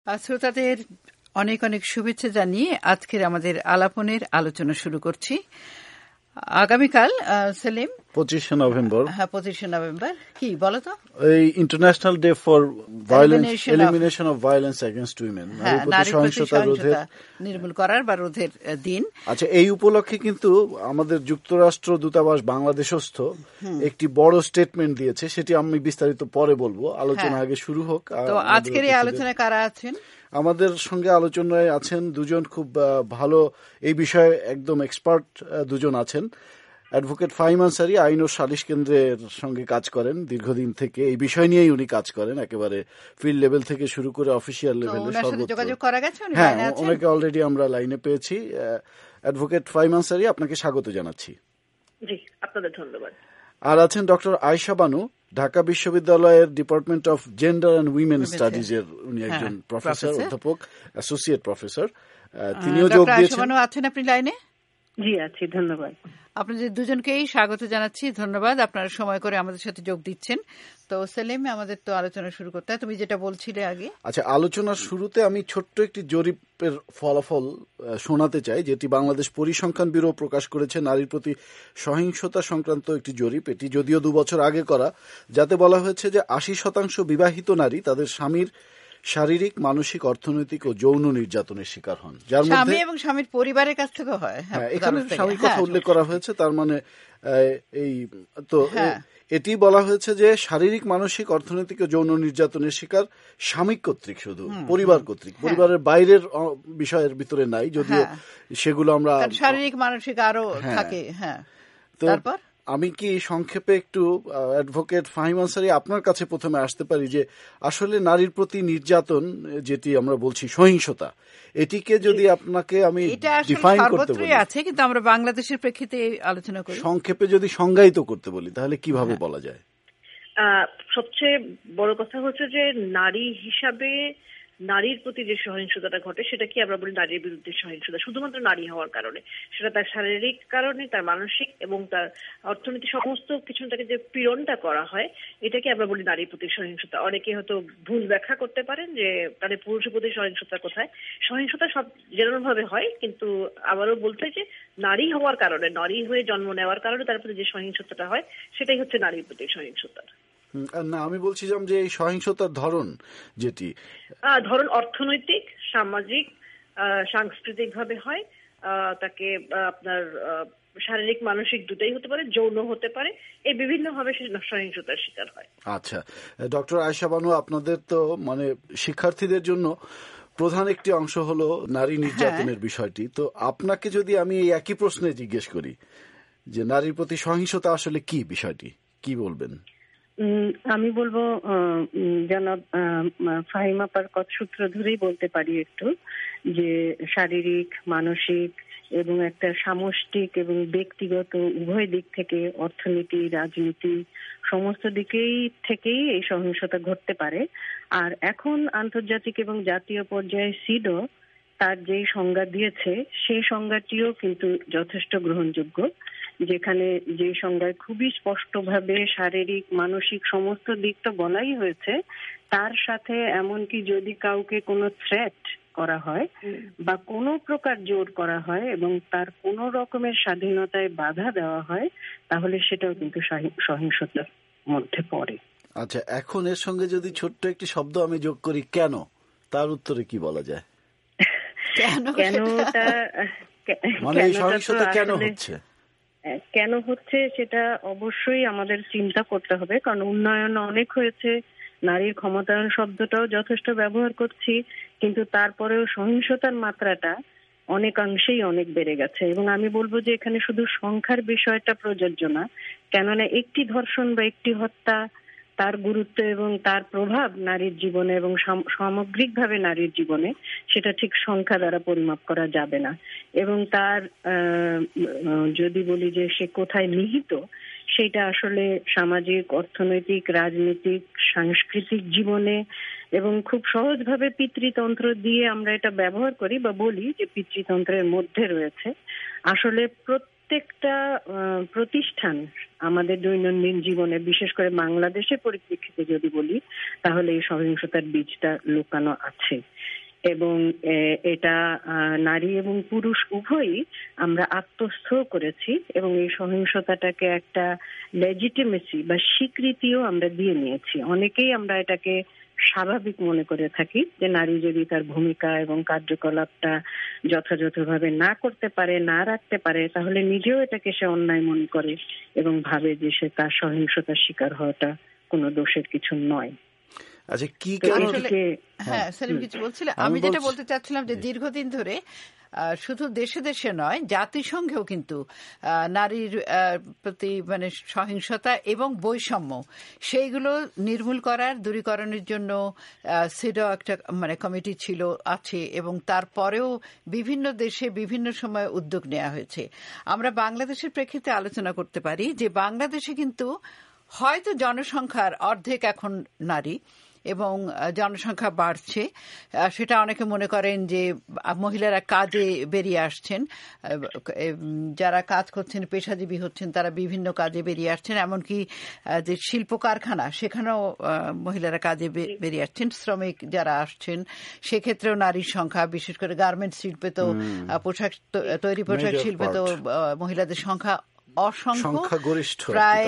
শ্রোতাদের অনেক অনেক শুভেচ্ছা জানিয়ে আজকের আমাদের আলাপনের আলোচনা শুরু করছি। আগামীকাল সেলিম 25 নভেম্বর। হ্যাঁ, 25 নভেম্বর। কি বলো তো? এই international day for elimination of violence against women, নারী প্রতি সহিংসতা নির্মূল করার বা রোধের দিন। আচ্ছা, এই উপলক্ষে কিন্তু আমাদের যুক্তরাষ্ট্র দূতাবাস বাংলাদেশস্থ একটি বড় স্টেটমেন্ট দিয়েছে, সেটি আমি বিস্তারিত পরে বলবো। আলোচনা আগে শুরু হোক। তো আজকের এই আলোচনায় কারা আছেন? আমাদের সঙ্গে আলোচনায় আছেন দুজন খুব ভালো, এই বিষয়ে একদম এক্সপার্ট দুজন আছেন। অ্যাডভোকেট ফাহিম আনসারী আইন ও সালিশ কেন্দ্রের সঙ্গে কাজ করেন দীর্ঘদিন থেকে, এই বিষয় নিয়েই উনি কাজ করেন, একেবারে ফিল্ড লেভেল থেকে শুরু করে অফিসিয়াল লেভেলে সর্বত্র। হ্যাঁ, ওনাকে অলরেডি আমরা লাইনে পেয়েছি। অ্যাডভোকেট ফাহিম আনসারী, আপনাকে স্বাগত জানাচ্ছি। জি, আপনাদের ধন্যবাদ। আর আছেন ডক্টর আয়েশা বানু, ঢাকা বিশ্ববিদ্যালয়ের department of gender and women studies এর উনি একজন প্রফেসর, অধ্যাপক, অ্যাসোসিয়েট প্রফেসর। তিনিও যোগ দিয়েছেন। আছেন আপনি লাইনে? জি আছি, ধন্যবাদ। আপনাদের দুজনকেই স্বাগত জানাচ্ছি, ধন্যবাদ আপনারা সময় করে আমাদের সাথে যোগ দিচ্ছেন। তো সেলিম, আমাদের তো আলোচনা শুরু করতে হয়, তুমি যেটা বলছিলে আগে। আচ্ছা, আলোচনার শুরুতে আমি ছোট্ট একটি জরিপের ফলাফল শোনাতে চাই, যেটি বাংলাদেশ পরিসংখ্যান ব্যুরো প্রকাশ করেছে, নারীর প্রতি সহিংসতা সংক্রান্ত একটি জরিপ। এটি যদিও 2 বছর আগে করা, যাতে বলা হয়েছে যে 80% বিবাহিত নারী তাদের স্বামীর শারীরিক, মানসিক, অর্থনৈতিক ও যৌন নির্যাতনের শিকার হন, যার মধ্যে স্বামী এবং স্বামীর পরিবারের কাছ থেকে হয়। হ্যাঁ, এখানে স্বামীর কথা উল্লেখ করা হয়েছে, তার মানে এই তো এটি বলা হয়েছে যে শারীরিক, মানসিক, অর্থনৈতিক ও যৌন নির্যাতনের শিকার স্বামী কর্তৃক, শুধু পরিবার কর্তৃক, পরিবারের বাইরের বিষয়ের ভিতরে নাই, যদিও সেগুলো আমরা শারীরিক, মানসিক আরো থাকে। হ্যাঁ, তো তারপর আমি কি সংক্ষেপে একটু অ্যাডভোকেট ফাহিম আনসারী আপনার কাছে প্রথমে আসতে পারি যে আসলে নারীর প্রতি নির্যাতন, যেটি আমরা বলছি সহিংসতা, এটিকে যদি আপনাকে আমি ডিফাইন করতে বলি, আছে কিন্তু আমরা বাংলাদেশের প্রেক্ষিতে আলোচনা করি, সংক্ষেপে যদি সংজ্ঞায়িত করতে বলি, তাহলে কিভাবে বলা যায়? সবচেয়ে বড় কথা হচ্ছে যে নারী হিসাবে নারীর প্রতি যে সহিংসতাটা ঘটে, সেটা কি আমরা বলি নারীর বিরুদ্ধে সহিংসতা, শুধুমাত্র নারী হওয়ার কারণে, সেটা তার শারীরিক কারণে, তার মানসিক এবং তার অর্থনীতি সমস্ত কিছু তাকে যে পীড়নটা করা হয়, এটাকে আমরা বলি নারীর প্রতি সহিংসতা। অনেকে হয়তো ভুল ব্যাখ্যা করতে পারেন যে তাদের পুরুষের প্রতি সহিংসতা কোথায়। সহিংসতা সব যেরকম ভাবে হয়, কিন্তু আবারও বলতে যে নারী হওয়ার কারণে, নারী হয়ে জন্ম নেওয়ার কারণে তার প্রতি যে সহিংসতাটা হয়, সেটাই হচ্ছে নারীর প্রতি সহিংসতা। না, আমি বলছিলাম যে এই সহিংসতার ধরন, যেটি ধরন অর্থনৈতিক, সামাজিক, সাংস্কৃতিক ভাবে হয়, তাকে আপনার শারীরিক, মানসিক দুটাই হতে পারে, যৌন হতে পারে, এই বিভিন্ন ভাবে সহিংসতার শিকার হয়। আচ্ছা, ডক্টর আয়েশা বানু, আপনাদের তো মানে শিক্ষার্থীদের জন্য প্রধান একটি অংশ হলো নারী নির্যাতনের বিষয়টি। তো আপনাকে যদি আমি এই একই প্রশ্নে জিজ্ঞেস করি যে নারীর প্রতি সহিংসতা আসলে কি, বিষয়টি কি বলবেন? আমি বলবো জনাব ফাহিম আপার সূত্র ধরেই বলতে পারি একটু, যে শারীরিক, মানসিক এবং একটা সামষ্টিক এবং ব্যক্তিগত উভয় দিক থেকে, অর্থনীতি, রাজনীতি, সমস্ত থেকেই এই সহিংসতা ঘটতে পারে। আর এখন আন্তর্জাতিক এবং জাতীয় পর্যায়ে সিডও তার যেই সংজ্ঞা দিয়েছে, সেই সংজ্ঞাটিও কিন্তু যথেষ্ট গ্রহণযোগ্য, যেখানে যে সংজ্ঞায় খুবই স্পষ্টভাবে শারীরিক, মানসিক সমস্ত দিক তো বলাই হয়েছে, তার সাথে এমনকি যদি কাউকে কোনো থ্রেট করা হয় বা কোনো প্রকার জোর করা হয় এবং তার কোনো রকমের স্বাধীনতায় বাধা দেওয়া হয়, তাহলে সেটাও কিন্তু সহিংসতার মধ্যে পড়ে। আচ্ছা, এখন এর সঙ্গে যদি ছোট্ট একটি শব্দ আমি যোগ করি, কেন, তার উত্তরে কি বলা যায়? কেনটা মানে এই সহিংসতা কেন হচ্ছে? কেন হচ্ছে সেটা অবশ্যই আমাদের চিন্তা করতে হবে, কারণ উন্নয়ন অনেক হয়েছে, নারীর ক্ষমতায়ন শব্দটাও যথেষ্ট ব্যবহার করছি, কিন্তু তারপরেও সহিংসতার মাত্রাটা অনেকাংশেই অনেক বেড়ে গেছে। এবং আমি বলবো যে এখানে শুধু সংখ্যার বিষয়টা প্রযোজ্য না, কেননা একটি ধর্ষণ বা একটি হত্যা, তার গুরুত্ব এবং তার প্রভাব নারীর জীবনে এবং সামগ্রিকভাবে নারীর জীবনে, সেটা ঠিক সংখ্যা দ্বারা পরিমাপ করা যাবে না। এবং তার যদি বলি যে সে কোথায় নিহিত, সেটা আসলে সামাজিক, অর্থনৈতিক, রাজনৈতিক, সাংস্কৃতিক জীবনে, এবং খুব সহজভাবে পিতৃতন্ত্র দিয়ে আমরা এটা ব্যবহার করি বা বলি যে পিতৃতন্ত্রের মধ্যে রয়েছে। আসলে প্রত্যেকটা প্রতিষ্ঠান আমাদের দৈনন্দিন জীবনে, বিশেষ করে বাংলাদেশের পরিপ্রেক্ষিতে যদি বলি, তাহলে এই সহিংসতার বীজটা লুকানো আছে। এবং এটা নারী এবং পুরুষ উভয়ই আমরা আত্মস্থ করেছি এবং এই সহিংসতাটাকে একটা লেজিটিমেসি বা স্বীকৃতিও আমরা দিয়ে নিয়েছি। অনেকেই আমরা এটাকে স্বাভাবিক মনে করে থাকি যে নারী যদি তার ভূমিকা এবং কার্যকলাপটা যথাযথভাবে না করতে পারে, না রাখতে পারে, তাহলে নিজেও এটাকে সে অন্যায় মনে করে এবং ভাবে যে সে তার সহিংসতার শিকার হওয়াটা কোনো দোষের কিছু নয়। আচ্ছা, কি হ্যাঁ সেলিম কিছু বলছিল? আমি যেটা বলতে চাচ্ছিলাম যে দীর্ঘদিন ধরে শুধু দেশে দেশে নয়, জাতিসংঘেও কিন্তু নারীর প্রতি মানে সহিংসতা এবং বৈষম্য সেইগুলো নির্মূল করার, দূরীকরণের জন্য সিডও একটা মানে কমিটি ছিল, আছে, এবং তারপরেও বিভিন্ন দেশে বিভিন্ন সময় উদ্যোগ নেওয়া হয়েছে। আমরা বাংলাদেশের প্রেক্ষিতে আলোচনা করতে পারি যে বাংলাদেশে কিন্তু হয়তো জনসংখ্যার অর্ধেক এখন নারী এবং জনসংখ্যা বাড়ছে, সেটা অনেকে মনে করেন যে মহিলারা কাজে বেরিয়ে আসছেন, যারা কাজ করছেন পেশাজীবী হচ্ছেন তারা বিভিন্ন কাজে বেরিয়ে আসছেন, এমনকি যে শিল্প কারখানা সেখানেও মহিলারা কাজে বেরিয়ে আসছেন, শ্রমিক যারা আসছেন সেক্ষেত্রেও নারীর সংখ্যা, বিশেষ করে গার্মেন্টস শিল্পে তো পোশাক তৈরি পোশাক শিল্পে তো মহিলাদের সংখ্যা অসংখ্য, প্রায়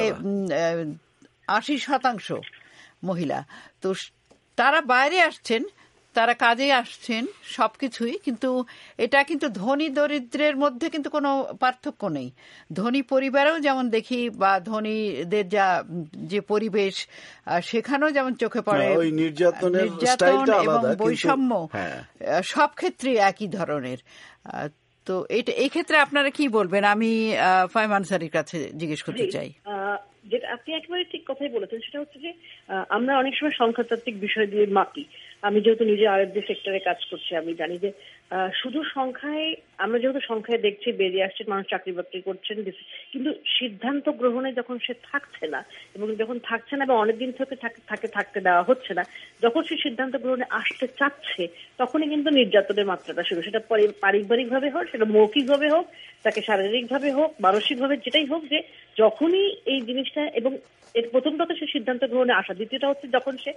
80% মহিলা। তো তারা বাইরে আসছেন, তারা কাজে আসছেন, সবকিছুই, কিন্তু এটা কিন্তু ধনী দরিদ্রের মধ্যে কিন্তু কোনো পার্থক্য নেই। ধনী পরিবারেও যেমন দেখি বা ধনীদের যে পরিবেশ সেখানেও যেমন চোখে পড়ে নির্যাতন এবং বৈষম্য সব ক্ষেত্রে একই ধরনের। তো এই ক্ষেত্রে আপনারা কি বলবেন? আমি ফাহিম আনসারীর কাছে জিজ্ঞেস করতে চাই। যেটা আপনি একেবারে ঠিক কথাই বলেছেন, সেটা হচ্ছে যে আমরা অনেক সময় সংখ্যাতাত্ত্বিক বিষয় দিয়ে মাপি। আমি যেহেতু নিজে আরএফডি সেক্টরে কাজ করছি, আমি জানি যে শুধু সংখ্যায়, আমরা যেহেতু সংখ্যায় দেখছি বেরিয়ে আসছে মানুষ চাকরি বাকরি করছেন, কিন্তু সিদ্ধান্ত গ্রহণে যখন সে থাকছে না, এবং যখন থাকছে না বা অনেকদিন থেকে থাকতে দেওয়া হচ্ছে না, যখন সে সিদ্ধান্ত গ্রহণে আসতে চাচ্ছে তখনই কিন্তু নির্যাতনের মাত্রাটা শুরু। সেটা পারিবারিক ভাবে হোক, সেটা মৌখিক ভাবে হোক, তাকে শারীরিক ভাবে হোক, মানসিক ভাবে, যেটাই হোক, যে যখনই এই জিনিসটা, এবং এর প্রথম কথা সে সিদ্ধান্ত গ্রহণে আসা, দ্বিতীয়টা হচ্ছে যখন সে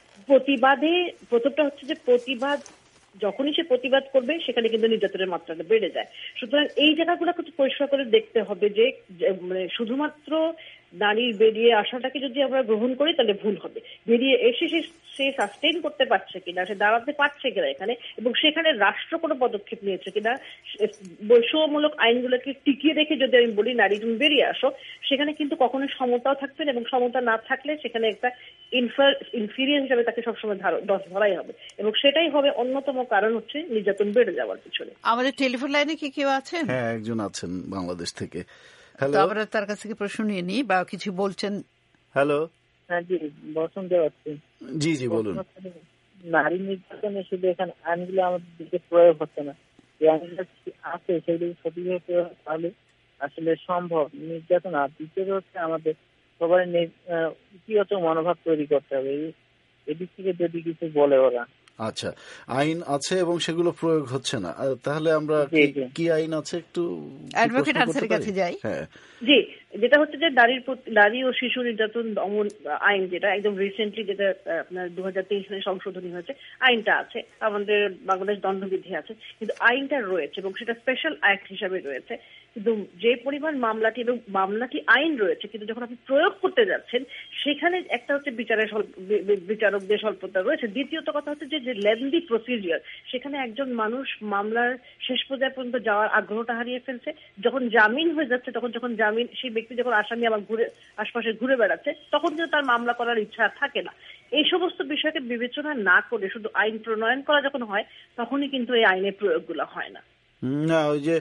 প্রথমটা হচ্ছে যে প্রতিবাদ, যখনই সে প্রতিবাদ করবে সেখানে কিন্তু নির্যাতনের মাত্রাটা বেড়ে যায়। সুতরাং এই জায়গাগুলো পরিষ্কার করে দেখতে হবে যে মানে শুধুমাত্র নারীর বেরিয়ে আসাটাকে যদি আমরা গ্রহণ করি তাহলে ভুল হবে। বেরিয়ে এসে সে সাস্টেইন করতে পারছে কিনা, সে দাঁড়াতে পারছে কিনা এখানে, এবং সেখানে রাষ্ট্র কোনো পদক্ষেপ নিয়েছে কিনা, বৈষম্যমূলক আইনগুলোকে টিকিয়ে রেখে যদি আমি বলি নারী তুমি বেরিয়ে আসো, সেখানে কিন্তু কখনোই সমতাও থাকবে না, এবং সমতা না থাকলে সেখানে একটা ইনফিরিয়ার হিসাবে তাকে সবসময় ধরাই হবে, এবং সেটাই হবে অন্যতম কারণ হচ্ছে নির্যাতন বেড়ে যাওয়ার পিছনে। আমাদের টেলিফোন লাইনে কি কেউ আছেন? হ্যাঁ, একজন আছেন বাংলাদেশ থেকে। হ্যালো, আমরা তার কাছ থেকে প্রশ্ন নিয়ে নিই বা কিছু বলছেন। হ্যালো, হ্যাঁ জি, বসন্ত যাচ্ছি। জি জি বলুন। নারী নির্যাতনে শুধু এখানে আইনগুলো আমাদের দিকে প্রয়োগ হচ্ছে না, যে আইনগুলো আছে সেগুলো সঠিকভাবে তাহলে আসলে সম্ভব নির্যাতন। আর দ্বিতীয়ত হচ্ছে আমাদের সবার ইতিবাচক মনোভাব তৈরি করতে হবে, এদিক থেকে যদি কিছু বলে ওরা। আচ্ছা, আইন আছে এবং সেগুলো প্রয়োগ হচ্ছে না, তাহলে আমরা কি আইন আছে একটু অ্যাডভোকেট আনসারের কাছে যাই। হ্যাঁ জি, যেটা হচ্ছে যে নারী ও শিশু নির্যাতন দমন আইন, যেটা একদম রিসেন্টলি, যেটা আপনার 2023 সালে সংশোধনী হয়েছে, আইনটা আছে, আমাদের বাংলাদেশ দণ্ডবিধি আছে, কিন্তু আইনটা রয়েছে এবং সেটা স্পেশাল অ্যাক্ট হিসাবে রয়েছে। কিন্তু যে পরিমাণ মামলাটি আইন রয়েছে, কিন্তু যখন আপনি প্রয়োগ করতে যাচ্ছেন সেখানে একটা হচ্ছে বিচারকদের স্বল্পতা রয়েছে। দ্বিতীয়ত কথা হচ্ছে যে লেন্দি প্রসিডিওর, সেখানে একজন মানুষ মামলার শেষ পর্যায়ে পর্যন্ত যাওয়ার আগ্রহটা হারিয়ে ফেলছে। যখন জামিন হয়ে যাচ্ছে, যখন জামিন, সেই ব্যক্তি যখন আসামি আবার আশপাশে ঘুরে বেড়াচ্ছে, তখন কিন্তু তার মামলা করার ইচ্ছা থাকে না। এই সমস্ত বিষয়কে বিবেচনা না করে শুধু আইন প্রণয়ন করা যখন হয়, তখনই কিন্তু এই আইনের প্রয়োগগুলো হয় না। না, ওই যে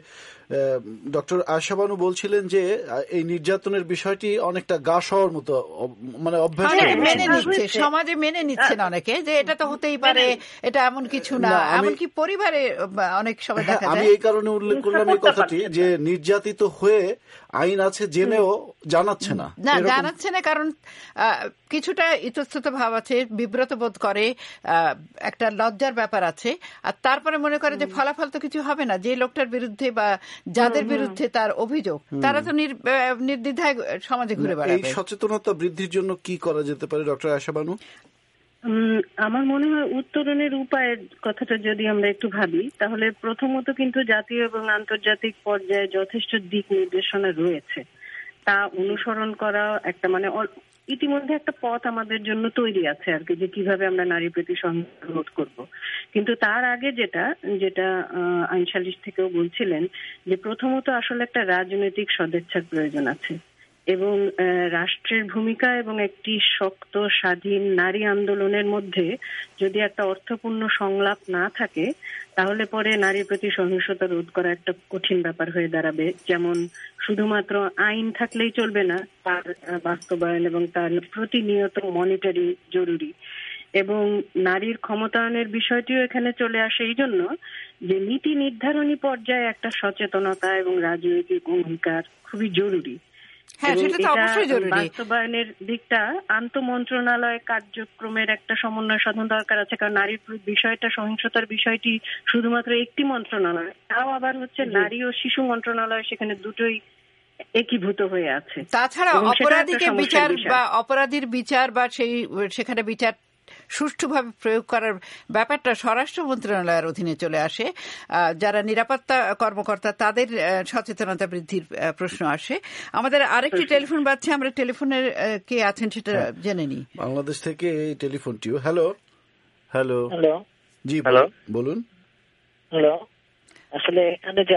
ডক্টর আয়েশা বানু বলছিলেন যে এই নির্যাতনের বিষয়টি অনেকটা গা সওয়ার মতো, মানে অভ্যাস মেনে নিচ্ছে, সমাজে মেনে নিচ্ছেন অনেকে যে এটা তো হতেই পারে, এটা এমন কিছু না, এমনকি পরিবারে অনেক সময় দেখা যায়। আমি এই কারণে উল্লেখ করলাম এই কথাটি যে নির্যাতিত হয়ে আইন আছে জেনেও জানাচ্ছে না, জানাচ্ছে না, কারণ কিছুটা ইতস্তত ভাব আছে, বিব্রত বোধ করে, একটা লজ্জার ব্যাপার আছে, আর তারপরে মনে করে যে ফলাফল তো কিছু হবে না, যে লোকটার বিরুদ্ধে বা যাদের বিরুদ্ধে তার অভিযোগ তারা তো নির্দ্বিধায় সমাজে ঘুরে বেড়াবে। এই সচেতনতা বৃদ্ধির জন্য কি করা যেতে পারে ডক্টর আয়েশা বানু? আমার মনে হয় উত্তরণের উপায়ের কথাটা যদি আমরা একটু ভাবি, তাহলে প্রথমত কিন্তু জাতীয় এবং আন্তর্জাতিক পর্যায়ে যথেষ্ট দিক নির্দেশনা রয়েছে, তা অনুসরণ করা একটা মানে ইতিমধ্যে একটা পথ আমাদের জন্য তৈরি আছে আর কি, যে কিভাবে আমরা নারী প্রতি সহিংসতা রোধ করব। কিন্তু তার আগে যেটা আইন সালিশ থেকেও বলছিলেন, যে প্রথমত আসলে একটা রাজনৈতিক সদিচ্ছার প্রয়োজন আছে, এবং রাষ্ট্রের ভূমিকা এবং একটি শক্ত স্বাধীন নারী আন্দোলনের মধ্যে যদি একটা অর্থপূর্ণ সংলাপ না থাকে, তাহলে পরে নারীর প্রতি সহিংসতা রোধ করা একটা কঠিন ব্যাপার হয়ে দাঁড়াবে। যেমন শুধুমাত্র আইন থাকলেই চলবে না, তার বাস্তবায়ন এবং তার প্রতিনিয়ত মনিটরিং জরুরি। এবং নারীর ক্ষমতায়নের বিষয়টিও এখানে চলে আসে এই জন্য যে নীতি নির্ধারণী পর্যায়ে একটা সচেতনতা এবং রাজনৈতিক অঙ্গীকার খুবই জরুরি। বাস্তবায়নের দিকটা আন্তঃমন্ত্রণালয় কার্যক্রমের একটা সমন্বয় সাধন দরকার আছে, কারণ নারীর বিষয়টা, সহিংসতার বিষয়টি শুধুমাত্র একটি মন্ত্রণালয়, তাও আবার হচ্ছে নারী ও শিশু মন্ত্রণালয়, সেখানে দুটোই একীভূত হয়ে আছে। তাছাড়া অপরাধীকে বিচার বা অপরাধীর বিচার বা সেখানে বিচার সুষ্ঠুভাবে প্রয়োগ করার ব্যাপারটা স্বরাষ্ট্র মন্ত্রণালয়ের অধীনে চলে আসে। যারা নিরাপত্তা কর্মকর্তা তাদের সচেতনতা বৃদ্ধির প্রশ্ন আসে। আমাদের আরেকটি টেলিফোন বাজছে, আমরা টেলিফোনের কে আছেন সেটা জেনে নিই। বাংলাদেশ থেকে এই টেলিফোনটিও। হ্যালো হ্যালো হ্যালো, জি বলুন। হ্যালো, আসলে এখানে যে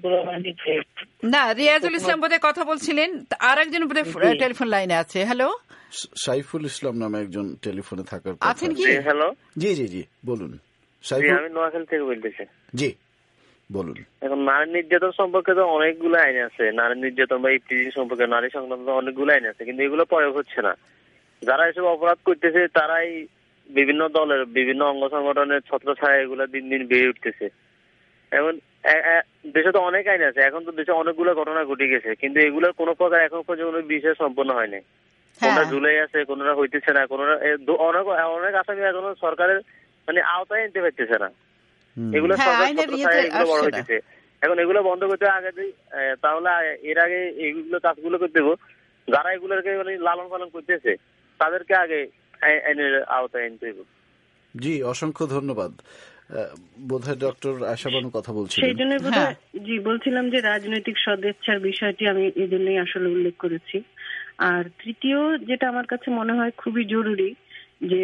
না, রিয়াজুল ইসলাম বোধহয় কথা বলছিলেন, আর একজন বোধহয় টেলিফোন লাইনে আছে। হ্যালো, সাইফুল ইসলাম নামে একজন টেলিফোনে থাকার আছেন কি? হ্যালো, জি জি জি বলুন। সাইফুল, আমি নোয়াখালী থেকে বলতেছি। জি বলুন। এখন নারী নির্যাতন সম্পর্কে তো অনেকগুলো আইন আছে, নারী নির্যাতন বা ইফটিজিং সম্পর্কে, নারী সংক্রান্ত অনেকগুলো আইন আছে, কিন্তু এগুলো প্রয়োগ হচ্ছে না। যারা এসব অপরাধ করতেছে তারাই বিভিন্ন দলের বিভিন্ন অঙ্গ সংগঠনের ছত্রছায়া এগুলো দিন দিন বেড়ে উঠতেছে। এখন দেশে তো অনেক আইন আছে, এখন তো দেশে অনেকগুলো ঘটনা ঘটে গেছে, কিন্তু এগুলোর কোনো প্রকার এখন পর্যন্ত বিষয় সম্পন্ন হয়নি। কোনটা ঝুলে আছে, কোনটা হইতেছে না, কোনটা অনেক আসামি এখনো সরকারের মানে আওতায় আনতে পারতেছে না। এগুলো বড় হইতেছে। এখন এগুলো বন্ধ করতে আগে তাহলে এর আগে এইগুলো কাজগুলো করতে দেবো, যারা এগুলোকে মানে লালন পালন করতেছে তাদেরকে আগে আইনের আওতায় আনতে হবে। জি, অসংখ্য ধন্যবাদ। বোধহয় ডক্টর আয়েশা বানু কথা বলছিলেন। সেই জন্য জি বলছিলাম যে রাজনৈতিক সদিচ্ছার বিষয়টি আমি এই জন্যই আসলে উল্লেখ করেছি। আর তৃতীয় যেটা আমার কাছে মনে হয় খুবই জরুরি, যে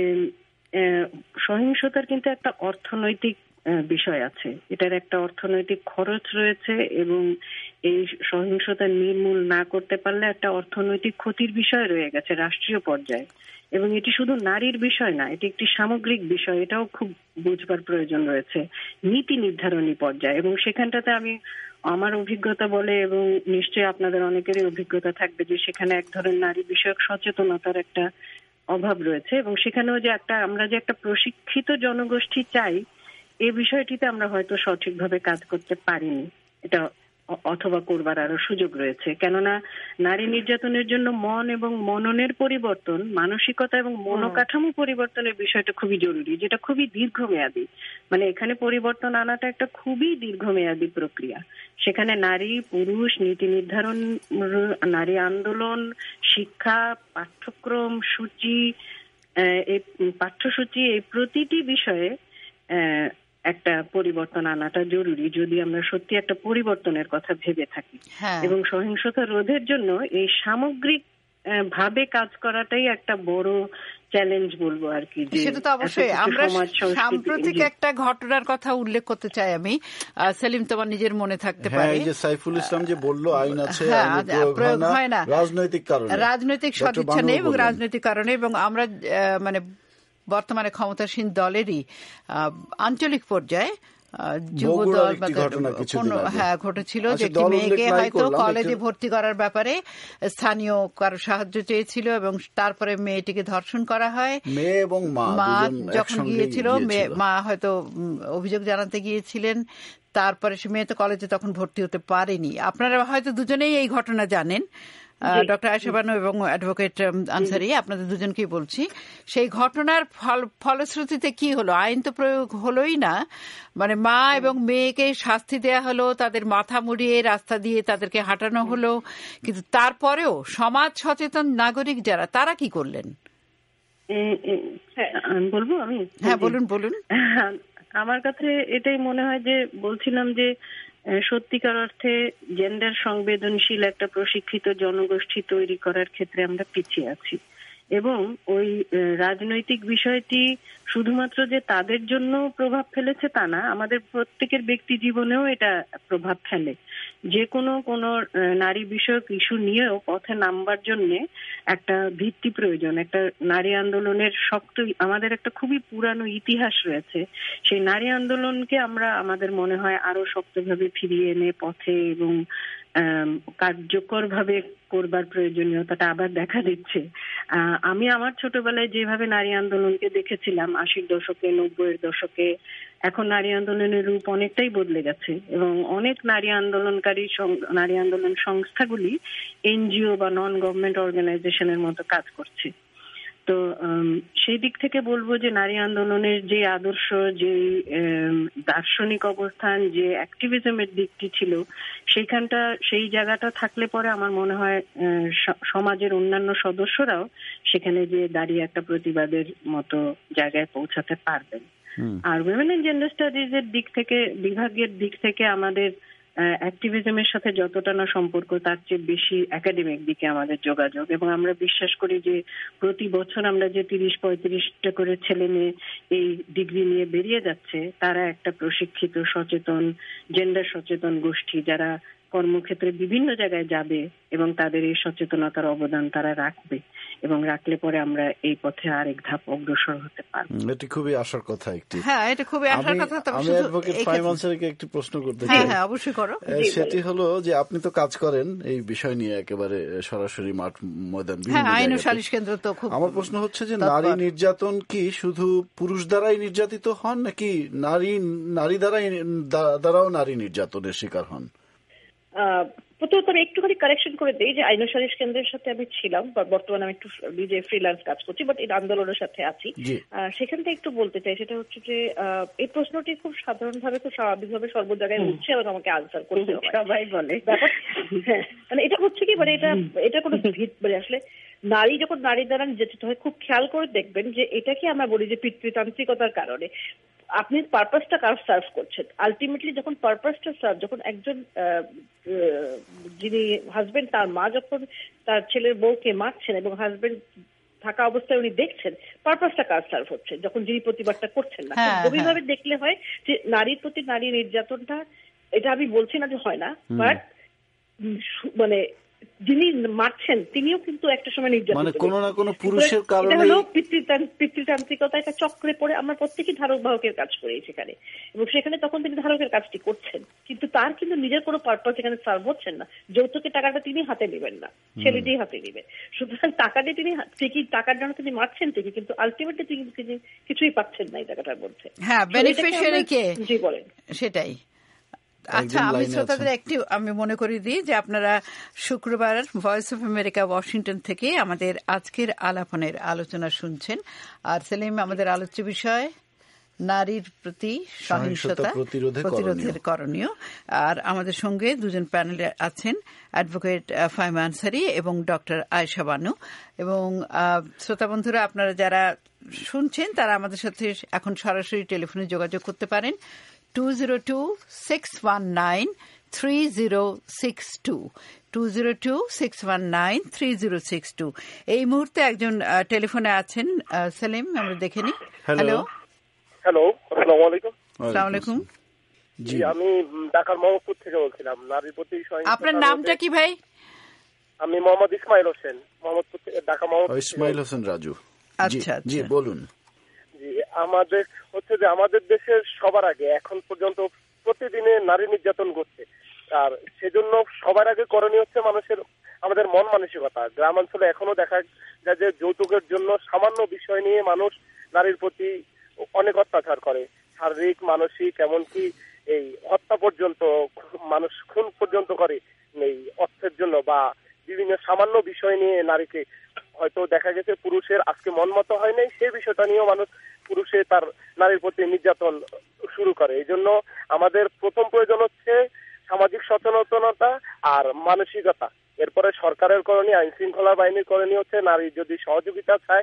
সহিংসতার কিন্তু একটা অর্থনৈতিক বিষয় আছে, এটার একটা অর্থনৈতিক খরচ রয়েছে, এবং এই সহিংসতা নির্মূল না করতে পারলে একটা অর্থনৈতিক ক্ষতির বিষয় রয়ে গেছে রাষ্ট্রীয় পর্যায়ে। এবং এটি শুধু নারীর বিষয় না, এটি একটি সামগ্রিক বিষয়, এটাও খুব বুঝবার প্রয়োজন রয়েছে নীতি নির্ধারণী পর্যায়ে। এবং সেখানটাতে আমি আমার অভিজ্ঞতা বলে, এবং নিশ্চয়ই আপনাদের অনেকেরই অভিজ্ঞতা থাকবে, যে সেখানে এক ধরনের নারী বিষয়ক সচেতনতার একটা অভাব রয়েছে, এবং সেখানেও যে আমরা যে একটা প্রশিক্ষিত জনগোষ্ঠী চাই, এই বিষয়টিতে আমরা হয়তো সঠিকভাবে কাজ করতে পারিনি, এটা অথবা করবার আরো সুযোগ রয়েছে। কেননা নারী নির্যাতনের জন্য মন এবং মননের পরিবর্তন, মানসিকতা এবং মনোকাঠামো পরিবর্তনের বিষয়টা খুবই জরুরি, যেটা খুবই দীর্ঘমেয়াদী। মানে এখানে পরিবর্তন আনাটা একটা খুবই দীর্ঘমেয়াদী প্রক্রিয়া। সেখানে নারী পুরুষ, নীতি নির্ধারণ, নারী আন্দোলন, শিক্ষা, পাঠ্যক্রম সূচি, এই পাঠ্যসূচি, এই প্রতিটি বিষয়ে একটা পরিবর্তন আনাটা জরুরি, যদি আমরা সত্যি একটা পরিবর্তনের কথা ভেবে থাকি। এবং সহিংসতা রোধের জন্য এই সামগ্রিক ভাবে কাজ করাটাই একটা বড় চ্যালেঞ্জ বলবো আর কি। সেটা তো অবশ্যই। আমরা সাম্প্রতিক একটা ঘটনার কথা উল্লেখ করতে চাই আমি, সেলিম তোমার নিজের মনে থাকতে পারে, যে সাইফুল ইসলাম যে বললো আইন আছে, প্রয়োগ হয় না রাজনৈতিক কারণে, রাজনৈতিক সদিচ্ছা নেই এবং রাজনৈতিক কারণে। এবং আমরা মানে বর্তমানে ক্ষমতাসীন দলেরই আঞ্চলিক পর্যায়ে যুবদল ঘটেছিল যে একটি মেয়েকে হয়তো কলেজে ভর্তি করার ব্যাপারে স্থানীয় কারো সাহায্য চেয়েছিল, এবং তারপরে মেয়েটিকে ধর্ষণ করা হয়। মেয়ে এবং মা যখন গিয়েছিল, মা হয়তো অভিযোগ জানাতে গিয়েছিলেন, তারপরে সে মেয়ে তো কলেজে তখন ভর্তি হতে পারেনি। আপনারা হয়তো দুজনেই এই ঘটনা জানেন, ডক্টর আয়েশা বানু এবং অ্যাডভোকেট আনসারী, আপনাদের দুজনকেই বলছি। সেই ঘটনার ফলশ্রুতিতে কি হলো? আইন তো প্রয়োগ হলোই না, মানে মা এবং মেয়েকে শাস্তি দেয়া হলো, তাদের মাথা মুড়িয়ে রাস্তা দিয়ে তাদেরকে হাঁটানো হলো, কিন্তু তারপরেও সমাজ সচেতন নাগরিক যারা, তারা কি করলেন? বলবো আমি? হ্যাঁ বলুন বলুন। আমার কাছে এটাই মনে হয় যে বলছিলাম যে সত্যিকার অর্থে জেন্ডার সংবেদনশীল একটা প্রশিক্ষিত জনগোষ্ঠী তৈরি করার ক্ষেত্রে আমরা পিছিয়ে আছি, এবং ওই রাজনৈতিক বিষয়টি শুধুমাত্র যে তাদের জন্য প্রভাব ফেলেছে তা না, আমাদের প্রত্যেকের ব্যক্তি জীবনেও এটা প্রভাব ফেলে। যে কোনো নারী বিষয়ক ইস্যু নিয়েও পথে নামবার জন্য একটা ভিত্তি প্রয়োজন, একটা নারী আন্দোলনের শক্ত, আমাদের একটা খুবই পুরানো ইতিহাস রয়েছে। সেই নারী আন্দোলনকে আমরা আমাদের মনে হয় আরো শক্তভাবে ফিরিয়ে এনে পথে এবং কার্যকর ভাবে করবার প্রয়োজনীয়তাটা আবার দেখা দিচ্ছে। আমি আমার ছোটবেলায় যেভাবে নারী আন্দোলনকে দেখেছিলাম 80-র দশকে, 90-এর দশকে, এখন নারী আন্দোলনের রূপ অনেকটাই বদলে গেছে এবং অনেক নারী আন্দোলন সংস্থাগুলি এনজিও বা নন গভর্নমেন্ট অর্গানাইজেশনের মতো কাজ করছে। তো সেই দিক থেকে বলবো যে নারী আন্দোলনের যে আদর্শ, যে দার্শনিক অবস্থান, যে অ্যাক্টিভিজমের দিকটি ছিল, সেই জায়গাটা থাকলে পরে আমার মনে হয় সমাজের অন্যান্য সদস্যরাও সেখানে যে দাঁড়িয়ে একটা প্রতিবাদের মতো জায়গায় পৌঁছাতে পারবেন। আর উইমেন এন্ড জেন্ডার স্টাডিজ এর দিক থেকে, বিভাগের দিক থেকে আমাদের অ্যাক্টিভিজমের সাথে যতটা না সম্পর্ক, তার চেয়ে বেশি একাডেমিক দিকে আমাদের যোগাযোগ। এবং আমরা বিশ্বাস করি যে প্রতি বছর আমরা যে 30-35টা করে ছেলে মেয়ে এই ডিগ্রি নিয়ে বেরিয়ে যাচ্ছে, তারা একটা প্রশিক্ষিত, সচেতন, জেন্ডার সচেতন গোষ্ঠী, যারা কর্মক্ষেত্রে বিভিন্ন জায়গায় যাবে এবং তাদের এই সচেতনতার অবদান তারা রাখবে, এবং রাখলে পরে আমরা এই পথে আরেক ধাপ অগ্রসর হতে পারবো। এটি খুবই আশার কথা একটি। হ্যাঁ, এটা খুবই আশার কথা। আমি অ্যাডভোকেট ফাহিমা আনসারীকে একটি প্রশ্ন করতে চাই। হ্যাঁ, অবশ্যই করো। সেটি হলো যে আপনি তো কাজ করেন এই বিষয় নিয়ে একেবারে সরাসরি মাঠ ময়দান, আইন ও সালিশ কেন্দ্র তো খুব। আমার প্রশ্ন হচ্ছে যে নারী নির্যাতন কি শুধু পুরুষ দ্বারাই নির্যাতিত হন, নাকি নারী দ্বারাও নারী নির্যাতনের শিকার হন? প্রথমত আমি একটুখানি কারেকশন করে দিই যে আইন ও সালিশ কেন্দ্রের সাথে আমি ছিলাম, বর্তমানে আমি একটু নিজে ফ্রিল্যান্স কাজ করছি, বাট এই আন্দোলনের সাথে আছি। সেখান থেকে একটু বলতে চাই, সেটা হচ্ছে যে এই প্রশ্নটি খুব সাধারণভাবে, খুব স্বাভাবিকভাবে সর্ব জায়গায় উঠছে এবং আমাকে আনসার করতে হবে, সবাই বলে। হ্যাঁ, মানে এটা হচ্ছে কি, মানে এটা কোনো ভিত, মানে আসলে নারী যখন নারী দ্বারা নির্যাতিত হয়, খুব খেয়াল করে দেখবেন যে এটা কি আমরা বলি যে পিতৃতান্ত্রিকতার কারণে আপনি পারপাসটা কার সার্ভ করছেন। আলটিমেটলি যখন পারপাসটা সার্ভ, যখন একজন যিনি হাজবেন্ড, তার মা যখন তার ছেলের বউকে মারছেন এবং হাজবেন্ড থাকা অবস্থায় উনি দেখছেন, পারপাসটা কার সার্ভ হচ্ছে, যখন যিনি প্রতিবাদটা করছেন না। গভীরভাবে দেখলে হয় যে নারীর প্রতি নারী নির্যাতনটা, এটা আমি বলছি না যে হয় না, বাট মানে যিনি মারছেন তিনিও কিন্তু একটা সময় নির্যাতন, মানে কোনো না কোনো পুরুষের কারণে। এটা হলো পিতৃতান্ত্রিকতা, এটা চক্রে পড়ে আমরা প্রত্যেকেই ধারক বাহকের কাজ করি সেখানে, এবং সেখানে তখন তিনি ধারকের কাজটি করছেন, কিন্তু তার কিন্তু নিজের কোনো পারপাস এখানে সার্ভ হচ্ছেন না। যৌতুকের টাকাটা তিনি হাতে নেবেন না, ছেলেটি হাতে নেবেন। সুতরাং টাকাটি তিনি ঠিকই, টাকার জন্য তিনি মারছেন ঠিকই, কিন্তু আলটিমেটলি তিনি কিছুই পাচ্ছেন না এই টাকাটার মধ্যে। হ্যাঁ, বেনিফিশিয়ারি কে? জি বলেন। সেটাই। আচ্ছা, আমি শ্রোতাদের আমি মনে করিয়ে দিই যে আপনারা শুক্রবার ভয়েস অফ আমেরিকা ওয়াশিংটন থেকে আমাদের আজকের আলাপনের আলোচনা শুনছেন। আর সেলিম, আমাদের আলোচ্য বিষয় নারীর প্রতি সহিংসতা প্রতিরোধের করণীয়। আর আমাদের সঙ্গে দুজন প্যানেলে আছেন, অ্যাডভোকেট ফাহিমা আনসারী এবং ডক্টর আয়েশা বানু। এবং শ্রোতা বন্ধুরা, আপনারা যারা শুনছেন তারা আমাদের সাথে এখন সরাসরি টেলিফোনে যোগাযোগ করতে পারেন 202-619-3062 202-619-3062। এই মুহূর্তে একজন টেলিফোনে আছেন। সেলিম, আমরা দেখে নিই। হ্যালো, আসসালামু আলাইকুম। আসসালামু আলাইকুম। জি, আমি ঢাকার মোহাম্মদপুর থেকে বলছিলাম। নারীর প্রতি সহিংসতা। আপনার নামটা কি ভাই? আমি মোহাম্মদ ইসমাইল হোসেন, মোহাম্মদপুর থেকে, ঢাকা মোহাম্মদপুর। ইসমাইল হোসেন রাজু। আচ্ছা, জি বলুন। জি, আমাদের হচ্ছে যে আমাদের দেশের সবার আগে এখন পর্যন্ত প্রতিদিনে নারী নির্যাতন ঘটছে, আর সেজন্য সবার আগে করণীয় হচ্ছে আমাদের মন মানসিকতা। গ্রামাঞ্চলে এখনো দেখা যায় যে যৌতুকের জন্য সামান্য বিষয় নিয়ে মানুষ নারীর প্রতি অনেক অত্যাচার করে, শারীরিক, মানসিক, এমনকি এই হত্যা পর্যন্ত, মানুষ খুন পর্যন্ত করে এই অর্থের জন্য বা বিভিন্ন সামান্য বিষয় নিয়ে নারীকে। হয়তো দেখা গেছে পুরুষের আজকে মন মতো হয় নাই, সেই বিষয়টা নিয়েও মানুষ পুরুষে তার নারীর প্রতি নির্যাতন শুরু করে। এই জন্য আমাদের প্রথম প্রয়োজন হচ্ছে সামাজিক সচেতনতা আর মানসিকতা। এরপরে সরকারের করণীয়, আইন শৃঙ্খলা বাহিনীর করণীয় হচ্ছে নারী যদি সহযোগিতা চায়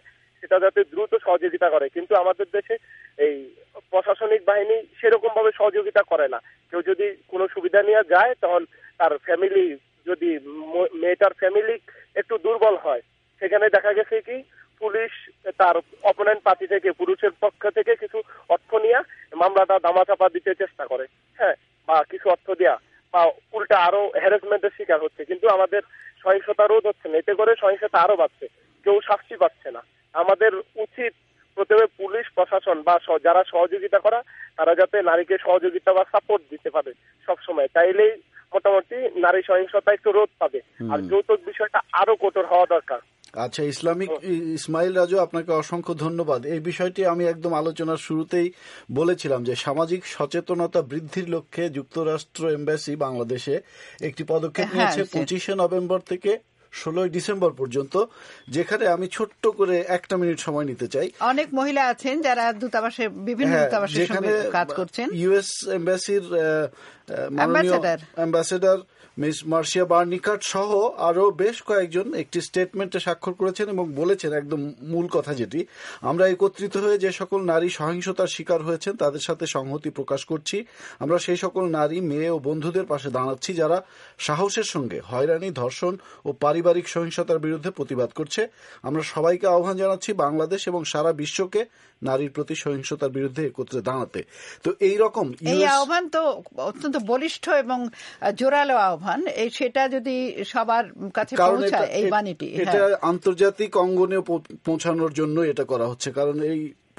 সেটা যাতে দ্রুত সহযোগিতা করে। কিন্তু আমাদের দেশে এই প্রশাসনিক বাহিনী সেরকম ভাবে সহযোগিতা করে না। কেউ যদি কোনো সুবিধা নিয়ে যায়, তখন তার ফ্যামিলি, যদি মেয়েটার ফ্যামিলি একটু দুর্বল হয়, সেখানে দেখা গেছে কি পুলিশ তার অপোনেন্ট পার্টি থেকে, পুরুষের পক্ষ থেকে কিছু অর্থ নিয়ে মামলাটা দামাচাপা দিতে চেষ্টা করে, হ্যাঁ, বা কিছু অর্থ দেয়া, বা উল্টা আরো হ্যারাসমেন্টের শিকার হচ্ছে। কিন্তু আমাদের সহিংসতা রোধ হচ্ছে না, এতে করে সহিংসতা আরো বাড়ছে, কেউ শাস্তি পাচ্ছে না। আমাদের উচিত প্রথমে পুলিশ প্রশাসন বা যারা সহযোগিতা করা, তারা যাতে নারীকে সহযোগিতা বা সাপোর্ট দিতে পারে সবসময়, তাইলেই মোটামুটি নারী সহিংসতা একটু রোধ পাবে। আর যৌতুক বিষয়টা আরো কঠোর হওয়া দরকার। আচ্ছা, ইসমাইল রাজু, আপনাকে অসংখ্য ধন্যবাদ। এই বিষয়টি আমি একদম আলোচনার শুরুতেই বলেছিলাম যে সামাজিক সচেতনতা বৃদ্ধির লক্ষ্যে যুক্তরাষ্ট্র এমবাসি বাংলাদেশে একটি পদক্ষেপ নিয়েছে 25শে নভেম্বর থেকে 16ই ডিসেম্বর পর্যন্ত, যেখানে আমি ছোট্ট করে 1 মিনিট সময় নিতে চাই। অনেক মহিলা আছেন যারা দূতাবাসে, বিভিন্ন দূতাবাসের সঙ্গে কাজ করছেন। ইউএস এমবাসির মাননীয় অ্যাম্বাসেডর মিস মার্শিয়া বার্নিকাট সহ আরো বেশ কয়েকজন একটি স্টেটমেন্টে স্বাক্ষর করেছেন এবং বলেছেন একদম মূল কথা, যেটি আমরা একত্রিত হয়ে যে সকল নারী সহিংসতার শিকার হয়েছেন তাদের সাথে সংহতি প্রকাশ করছি। আমরা সেই সকল নারী, মেয়ে ও বন্ধুদের পাশে দাঁড়াচ্ছি যারা সাহসের সঙ্গে হয়রানি, ধর্ষণ ও পারিবারিক সহিংসতার বিরুদ্ধে প্রতিবাদ করছে। আমরা সবাইকে আহ্বান জানাচ্ছি বাংলাদেশ এবং সারা বিশ্বকে নারীর প্রতি সহিংসতার বিরুদ্ধে একত্রে দাঁড়াতে। তো এই আহ্বান তো অত্যন্ত বলিষ্ঠ এবং জোরালো আহ্বান। সেটা যদি সবার কাছে পৌঁছায়, এই বাণীটি এটা আন্তর্জাতিক অঙ্গনে পৌঁছানোর জন্য এটা করা হচ্ছে, কারণ এই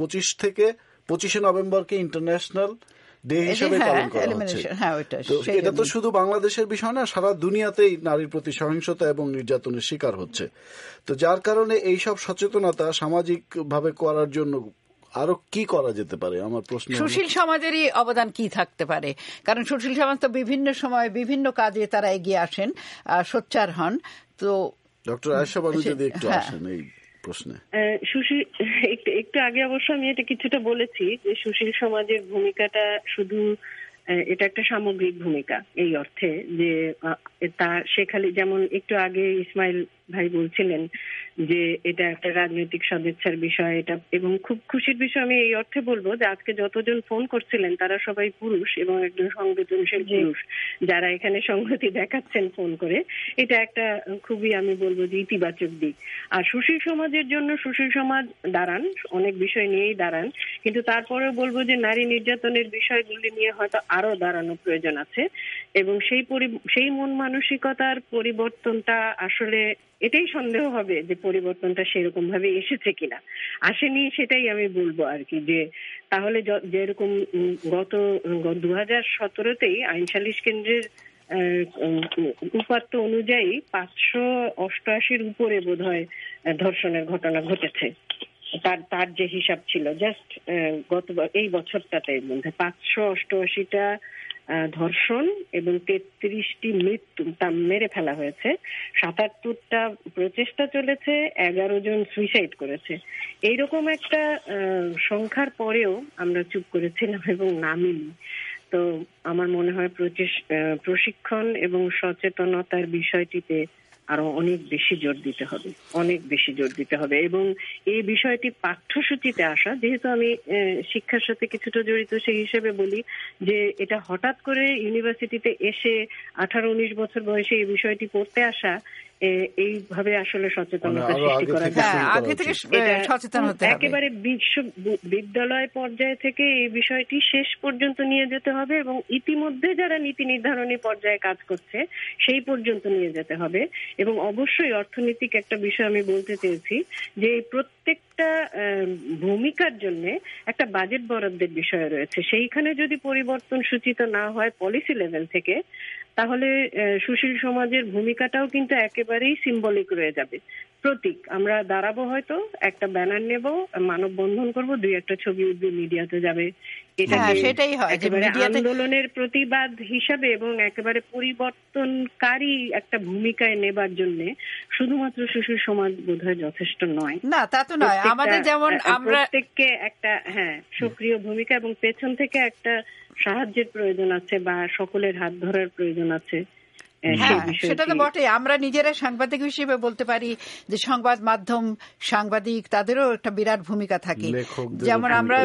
25শে নভেম্বরকে ইন্টারন্যাশনাল ডে হিসেবে পালন করা হচ্ছে। এটা তো শুধু বাংলাদেশের বিষয় না, সারা দুনিয়াতেই নারীর প্রতি সহিংসতা এবং নির্যাতনের শিকার হচ্ছে। তো যার কারণে এইসব সচেতনতা সামাজিক ভাবে করার জন্য আরো কি করা যেতে পারে? আমার প্রশ্ন, সুশীল সমাজেরই অবদান কি থাকতে পারে? কারণ সুশীল সমাজ তো বিভিন্ন সময় বিভিন্ন কাজে তারা এগিয়ে আসেন, সোচ্চার হন। তো ডক্টর আয়েশা বানু যদি একটু আসেন এই প্রশ্নে। সুশীল, একটু আগে অবশ্য আমি এটা কিছুটা বলেছি যে সুশীল সমাজের ভূমিকাটা শুধু এটা একটা সামগ্রিক ভূমিকা, এই অর্থে যে সে খালি, যেমন একটু আগে ইসমাইল ভাই বলছিলেন যে এটা একটা রাজনৈতিক সদিচ্ছার বিষয়, এটা এবং খুব খুশির বিষয় আমি এই অর্থে বলবো যে আজকে যতজন ফোন করছিলেন তারা সবাই পুরুষ এবং একজন সংবেদনশীল পুরুষ যারা এখানে সংহতি দেখাচ্ছেন ফোন করে। এটা একটা খুবই, আমি বলবো যে ইতিবাচক দিক। আর সুশীল সমাজের জন্য সুশীল সমাজ দাঁড়ান, অনেক বিষয় নিয়েই দাঁড়ান, কিন্তু তারপরেও বলবো যে নারী নির্যাতনের বিষয়গুলি নিয়ে হয়তো আরো দাঁড়ানো প্রয়োজন আছে। এবং সেই মন মানসিকতার পরিবর্তনটা আসলে, এটাই সন্দেহ হবে যে পরিবর্তনটা সেরকম ভাবে এসেছে কিনা, আসেনি, সেটাই আমি বলবো আর কি। যে তাহলে যেরকম গত 2017তেই আইন সালিশ কেন্দ্রের উপাত্ত অনুযায়ী 588-র উপরে বোধহয় ধর্ষণের ঘটনা ঘটেছে। তার যে হিসাব ছিল জাস্ট এই বছরটাতে মধ্যে 588টা ধর্ষণ এবং 33টি মৃত্যু, তা মেরে ফেলা হয়েছে, 77টা প্রচেষ্টা চলেছে, 11 জন সুইসাইড করেছে। এইরকম একটা সংখ্যার পরেও আমরা চুপ করেছিলাম এবং নামিনি। তো আমার মনে হয় প্রশিক্ষণ এবং সচেতনতার বিষয়টিতে আরো অনেক বেশি জোর দিতে হবে, অনেক বেশি জোর দিতে হবে। এবং এই বিষয়টি পাঠ্যসূচিতে আসা, যেহেতু আমি শিক্ষার সাথে কিছুটা জড়িত সেই হিসেবে বলি যে এটা হঠাৎ করে ইউনিভার্সিটিতে এসে 18-19 বছর বয়সে এই বিষয়টি পড়তে আসা, এইভাবে আসলে সচেতনতা সৃষ্টি করা যায়। আগে থেকে সচেতন হতে হবে, একেবারে বিদ্যালয় পর্যায়ে থেকে এই বিষয়টি শেষ পর্যন্ত নিয়ে যেতে হবে এবং ইতিমধ্যে যারা নীতি নির্ধারণী পর্যায়ে কাজ করছে সেই পর্যন্ত নিয়ে যেতে হবে। এবং অবশ্যই অর্থনৈতিক একটা বিষয় আমি বলতে চেয়েছি যে প্রত্যেকটা ভূমিকার জন্য একটা বাজেট বরাদ্দের বিষয় রয়েছে। সেইখানে যদি পরিবর্তন সূচিত না হয় পলিসি লেভেল থেকে, তাহলে সুশীল সমাজের ভূমিকাটাও কিন্তু একেবারেই সিম্বলিক রয়ে যাবে, প্রতীক। আমরা দাঁড়াবো, হয়তো একটা ব্যানার নেব, মানববন্ধন করব, 2-1টা ছবি উঠবে, মিডিয়াতে যাবে, সেটাই হয় একেবারে আন্দোলনের প্রতিবাদ হিসাবে এবং একেবারে পরিবর্তনকারী একটা ভূমিকায় নেবার জন্য শুধুমাত্র সুশীল সমাজ বোধহয় যথেষ্ট নয়। না, তা তো নয়। আমাদের যেমন আমরা প্রত্যেককে একটা সক্রিয় ভূমিকা এবং পেছন থেকে একটা সাহায্যের প্রয়োজন আছে বা সকলের হাত ধরার প্রয়োজন আছে। সেটা তো বটে। আমরা নিজেরা সাংবাদিক হিসেবে বলতে পারি যে সংবাদ মাধ্যম, সাংবাদিক, তাদেরও একটা বিরাট ভূমিকা থাকে। যেমন আমরা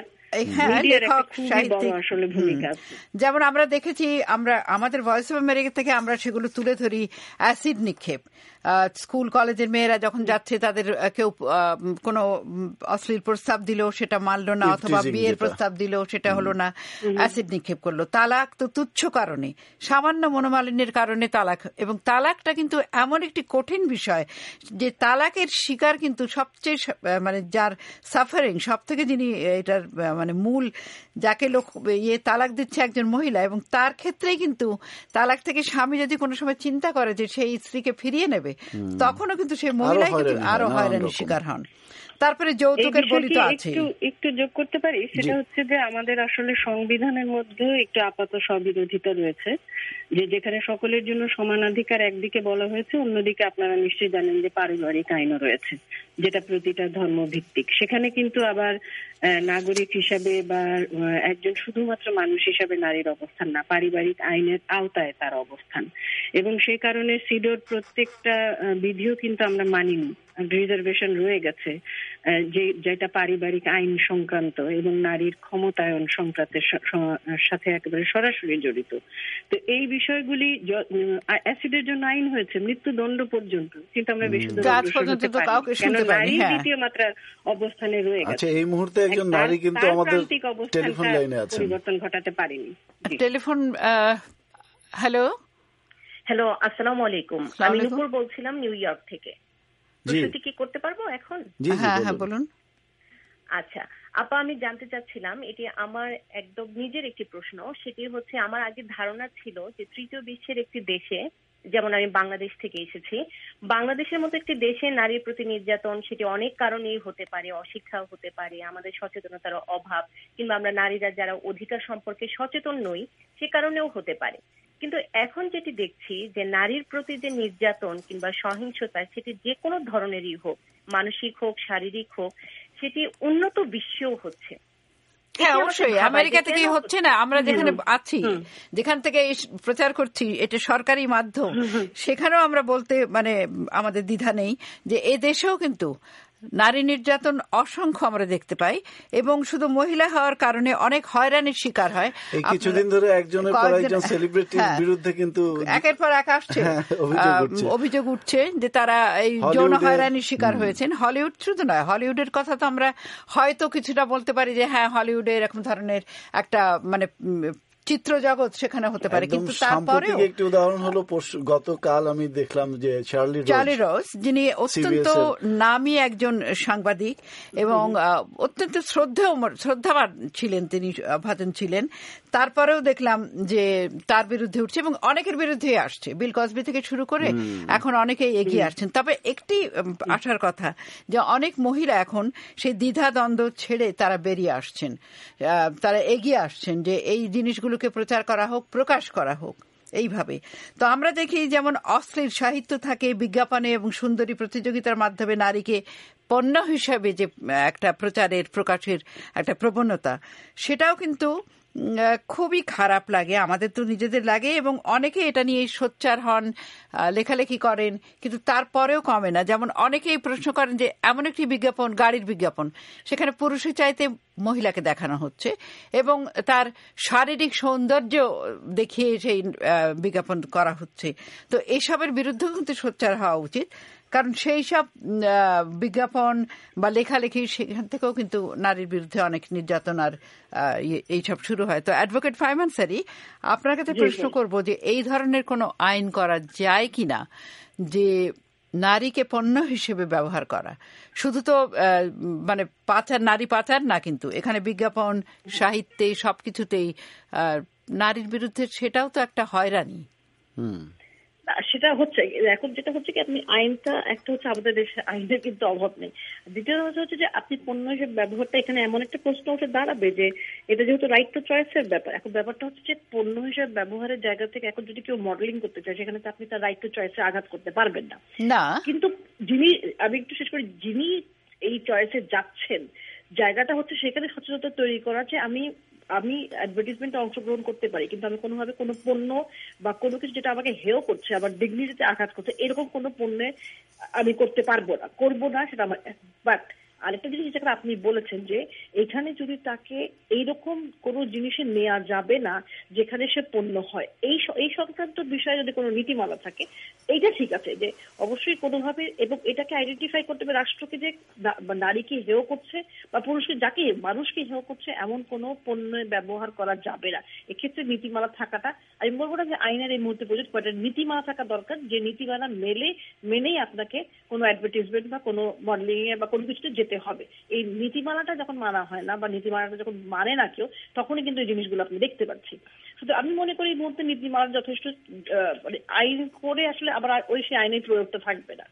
যেমন আমরা দেখেছি, আমরা আমাদের ভয়েস অফ আমেরিকা থেকে আমরা সেগুলো তুলে ধরি। অ্যাসিড নিক্ষেপ, স্কুল কলেজের মেয়েরা যখন যাচ্ছে তাদের কেউ কোনো অশ্লীল প্রস্তাব দিল, সেটা মানলো না, অথবা বিয়ের প্রস্তাব দিল, সেটা হলো না, অ্যাসিড নিক্ষেপ করলো। তালাক তো তুচ্ছ কারণে, সামান্য মনোমালিন্যের কারণে তালাক। এবং তালাকটা কিন্তু এমন একটি কঠিন বিষয় যে তালাকের শিকার কিন্তু সবচেয়ে মানে যার সাফারিং সব থেকে, যিনি এটার মানে মূল, যাকে লোক তালাক দিচ্ছে একজন মহিলা, এবং তার ক্ষেত্রেই কিন্তু তালাক থেকে স্বামী যদি কোনো সময় চিন্তা করে যে সেই স্ত্রীকে ফিরিয়ে নেবে, তখনও কিন্তু সেই মহিলাই কিন্তু আরো হয়রানির শিকার হন। তারপরে যৌতুকের বলি তো আছে। একটু যোগ করতে পারি, সেটা হচ্ছে যে আমাদের আসলে সংবিধানের মধ্যে একটু আপাত স্ববিরোধিতা রয়েছে, যে যেখানে সকলের জন্য সমানাধিকার একদিকে বলা হয়েছে, অন্যদিকে আপনারা নিশ্চয়ই জানেন যে পারিবারিক আইনও রয়েছে, যেটা প্রতিটা ধর্মভিত্তিক। সেখানে কিন্তু আবার নাগরিক হিসাবে বা একজন শুধুমাত্র মানুষ হিসাবে নারীর অবস্থান না, পারিবারিক আইনের আওতায় তার অবস্থান। এবং সেই কারণে সিডোর প্রত্যেকটা বিধিও কিন্তু আমরা মানিনি, রিজার্ভেশন রয়ে গেছে, যেটা পারিবারিক আইন সংক্রান্ত এবং নারীর ক্ষমতায়ন সংক্রান্তের সাথে একেবারে সরাসরি জড়িত। তো এই বিষয়গুলি, অ্যাসিডের জন্য আইন হয়েছে মৃত্যুদণ্ড পর্যন্ত, কিন্তু আমরা বেশি নারী দ্বিতীয় মাত্রার অবস্থানে রয়ে গেছে। এই মুহূর্তে একজন নারী কিন্তু আমাদের টেলিফোন লাইনে আছে, পরিবর্তন ঘটাতে পারেনি। টেলিফোন, হ্যালো হ্যালো, আসসালামু আলাইকুম। আমি নূপুর বলছিলাম নিউ ইয়র্ক থেকে। প্রশ্নটি কি করতে পারবো এখন? হ্যাঁ বলুন। আচ্ছা আপা, আমি জানতে চাচ্ছিলাম, এটি আমার একদম নিজের একটি প্রশ্ন। সেটি হচ্ছে, আমার আগে ধারণা ছিল যে তৃতীয় বিশ্বের একটি দেশে, যেমন আমি বাংলাদেশ থেকে এসেছি, বাংলাদেশের মতো একটি দেশে নারীর প্রতি নির্যাতন সেটি অনেক কারণেই হতে পারে, অশিক্ষাও হতে পারে, আমাদের সচেতনতার অভাব, কিংবা আমরা নারীরা যারা অধিকার সম্পর্কে সচেতন নই সে কারণেও হতে পারে। কিন্তু এখন যেটি দেখছি যে নারীর প্রতি যে নির্যাতন কিংবা সহিংসতা, সেটি যে কোনো ধরনেরই হোক, মানসিক হোক, শারীরিক হোক, সেটি উন্নত বিশ্বেও হচ্ছে। হ্যাঁ অবশ্যই, আমেরিকা থেকে হচ্ছে না, আমরা যেখানে আছি, যেখান থেকে প্রচার করছি, এটা সরকারি মাধ্যম, সেখানেও আমরা বলতে মানে আমাদের দ্বিধা নেই যে এ দেশেও কিন্তু নারী নির্যাতন অসংখ্য আমরা দেখতে পাই, এবং শুধু মহিলা হওয়ার কারণে অনেক হয়রানির শিকার হয়। কিছুদিন ধরে একজনের পর একজন সেলিব্রিটির বিরুদ্ধে কিন্তু একের পর এক আসছে, অভিযোগ উঠছে যে তারা এই যৌন হয়রানির শিকার হয়েছেন। হলিউড শুধু নয়, হলিউডের কথা তো আমরা হয়তো কিছুটা বলতে পারি যে হ্যাঁ, হলিউডে এরকম ধরনের একটা মানে চিত্র জগৎ সেখানে হতে পারে, কিন্তু তারপরেও একটি উদাহরণ হলো গতকাল আমি দেখলাম যে চার্লি রোজ, যিনি অত্যন্ত নামী একজন সাংবাদিক এবং অত্যন্ত শ্রদ্ধাবান ছিলেন, তিনি ভাজন ছিলেন, তারপরেও দেখলাম যে তার বিরুদ্ধে উঠছে এবং অনেকের বিরুদ্ধে আসছে, বিল কসবি থেকে শুরু করে এখন অনেকেই এগিয়ে আসছেন। তবে একটি আশার কথা যে অনেক মহিলা এখন সেই দ্বিধা দ্বন্দ্ব ছেড়ে তারা বেরিয়ে আসছেন, তারা এগিয়ে আসছেন যে এই জিনিসগুলোকে প্রচার করা হোক, প্রকাশ করা হোক এইভাবে। তো আমরা দেখি যেমন অশ্লীল সাহিত্য থাকে, বিজ্ঞাপনে এবং সুন্দরী প্রতিযোগিতার মাধ্যমে নারীকে পণ্য হিসাবে যে একটা প্রচারের প্রকাশের একটা প্রবণতা, সেটাও কিন্তু খুবই খারাপ লাগে, আমাদের তো নিজেদের লাগে, এবং অনেকে এটা নিয়ে সোচ্চার হন, লেখালেখি করেন, কিন্তু তারপরেও কমে না। যেমন অনেকেই প্রশ্ন করেন যে এমন একটি বিজ্ঞাপন, গাড়ির বিজ্ঞাপন, সেখানে পুরুষের চাইতে মহিলাকে দেখানো হচ্ছে এবং তার শারীরিক সৌন্দর্য দেখিয়ে সেই বিজ্ঞাপন করা হচ্ছে। তো এসবের বিরুদ্ধেও কিন্তু সোচ্চার হওয়া উচিত, কারণ সেই সব বিজ্ঞাপন বা লেখালেখি, সেখান থেকেও কিন্তু নারীর বিরুদ্ধে অনেক নির্যাতন আর এইসব শুরু হয়। তো অ্যাডভোকেট ফাহিম আনসারী, আপনার কাছে প্রশ্ন করব যে এই ধরনের কোনো আইন করা যায় কিনা যে নারীকে পণ্য হিসেবে ব্যবহার করা, শুধু তো মানে পাচার, নারী পাচার না, কিন্তু এখানে বিজ্ঞাপন, সাহিত্যে, সবকিছুতেই নারীর বিরুদ্ধে, সেটাও তো একটা হয়রানি। সেটা হচ্ছে এখন যেটা হচ্ছে কি, আপনি আইনটা, একটা হচ্ছে আমাদের দেশে আইনের কিন্তু অভাব নেই, দ্বিতীয় হচ্ছে যে আপনি পণ্য হিসেবে ব্যবহারটা, এখানে এমন একটা প্রশ্ন উঠে দাঁড়াবে যে এটা যেহেতু রাইট টু চয়েসের ব্যাপার, এখন ব্যাপারটা হচ্ছে যে পণ্য হিসেবে ব্যবহারের জায়গা থেকে এখন যদি কেউ মডেলিং করতে চায়, সেখানে তো আপনি তার রাইট টু চয়েসে আঘাত করতে পারবেন না। কিন্তু যিনি, আমি একটু শেষ করি, যিনি এই চয়েসে যাচ্ছেন, জায়গাটা হচ্ছে সেখানে সচেতনতা তৈরি করা যে আমি আমি অ্যাডভার্টাইজমেন্টে অংশগ্রহণ করতে পারি, কিন্তু আমি কোনোভাবে কোনো পণ্য বা কোনো কিছু যেটা আমাকে হেয় করছে, আবার ডিগনিটিতে আঘাত করছে, এরকম কোনো পণ্যে আমি করতে করবো না সেটা আমার। বাট আরেকটা জিনিস যেটা আপনি বলেছেন যে এখানে যদি তাকে এইরকম কোনো জিনিসে নেওয়া যাবে না যেখানে সে পণ্য হয়, এই সংক্রান্ত বিষয়ে যদি কোনো নীতিমালা থাকে, এইটা ঠিক আছে যে অবশ্যই কোনোভাবে, এবং এটাকে আইডেন্টিফাই করতে হবে রাষ্ট্রকে যে নারীকে হেয় করছে বা পুরুষকে, যাকে মানুষকে হেয় করছে এমন কোনো পণ্য ব্যবহার করা যাবে না। এক্ষেত্রে নীতিমালা থাকাটা, আমি বলবো না যে আইনের এই মুহূর্তে প্রয়োজন, বাট নীতিমালা থাকা দরকার, যে নীতিমালা মেনেই আপনাকে কোনো অ্যাডভার্টাইজমেন্ট বা কোনো মডেলিং এ বা কোনো কিছুতে যেতে হবে। এই নীতিমালাটা যখন মানা হয় না বা নীতিমালাটা যখন মানে না কেউ, তখনই কিন্তু এই জিনিসগুলো আপনি দেখতে পাচ্ছি। শুধু আমি মনে করি এই মুহূর্তে নীতিমালা যথেষ্ট, মানে আইন করে আসলে আবার ওই সেই আইনের প্রয়োগটা থাকবে না।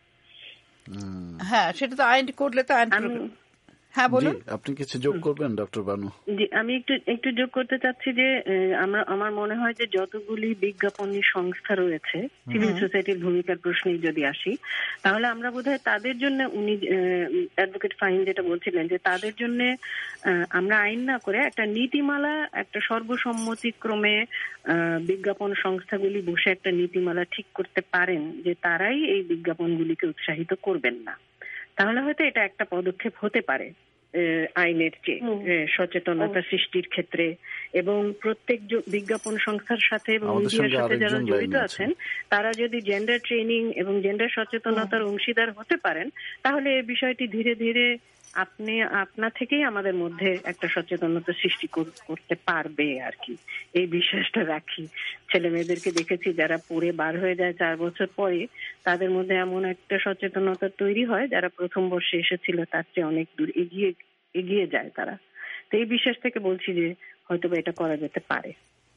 হ্যাঁ, সেটা তো আইন করলে তো আইন। হ্যাঁ বলুন, আপনি কিছু যোগ করবেন ডক্টর বানু? জি, আমি একটু যোগ করতে চাচ্ছি যে আমার মনে হয় যে যতগুলি বিজ্ঞাপনী সংস্থা রয়েছে, সিভিল সোসাইটির ভূমিকার প্রশ্নে যদি আসি, তাহলে আমরা বোধহয় তাদের জন্য, উনি অ্যাডভোকেট ফাহিম যেটা বলছিলেন যে তাদের জন্য আমরা আইন না করে একটা নীতিমালা, একটা সর্বসম্মতিক্রমে বিজ্ঞাপন সংস্থাগুলি বসে একটা নীতিমালা ঠিক করতে পারেন যে তারাই এই বিজ্ঞাপনগুলিকে উৎসাহিত করবেন না। তাহলে হয়তো এটা একটা পদক্ষেপ হতে পারে আইনের চেয়ে সচেতনতা সৃষ্টির ক্ষেত্রে। এবং প্রত্যেক বিজ্ঞাপন সংস্থার সাথে এবং মিডিয়ার সাথে যারা জড়িত আছেন, তারা যদি জেন্ডার ট্রেনিং এবং জেন্ডার সচেতনতার অংশীদার হতে পারেন, তাহলে এই বিষয়টি ধীরে ধীরে আপনা থেকেই আমাদের মধ্যে একটা সচেতনতা সৃষ্টি করতে পারবে আর কি, এই বিশ্বাসটা রাখি। ছেলে মেয়েদেরকে দেখেছি যারা পড়ে বার হয়ে যায় 4 বছর পরে, তাদের মধ্যে এমন একটা সচেতনতা তৈরি হয় যারা প্রথম বর্ষে এসেছিল তার চেয়ে অনেক দূর এগিয়ে যায় তারা। তো এই বিশ্বাস থেকে বলছি যে হয়তো এটা করা যেতে পারে।